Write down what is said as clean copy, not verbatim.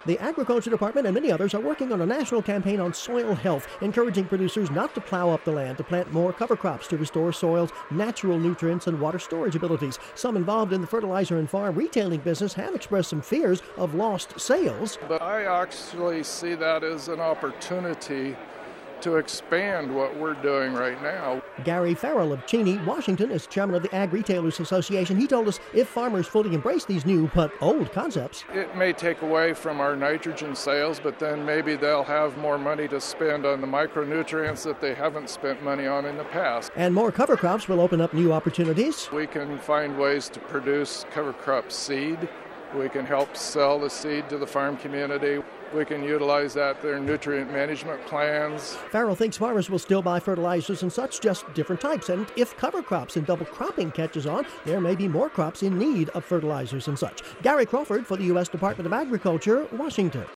The Agriculture Department and many others are working on a national campaign on soil health, encouraging producers not to plow up the land, to plant more cover crops to restore soil's natural nutrients and water storage abilities. Some involved in the fertilizer and farm retailing business have expressed some fears of lost sales. But I actually see that as an opportunity to expand what we're doing right now. Gary Farrell of Cheney, Washington, is chairman of the Ag Retailers Association. He told us if farmers fully embrace these new but old concepts, it may take away from our nitrogen sales, but then maybe they'll have more money to spend on the micronutrients that they haven't spent money on in the past. And more cover crops will open up new opportunities. We can find ways to produce cover crop seed. We can help sell the seed to the farm community. We can utilize that their nutrient management plans. Farrell thinks farmers will still buy fertilizers and such, just different types. And if cover crops and double cropping catches on, there may be more crops in need of fertilizers and such. Gary Crawford for the U.S. Department of Agriculture, Washington.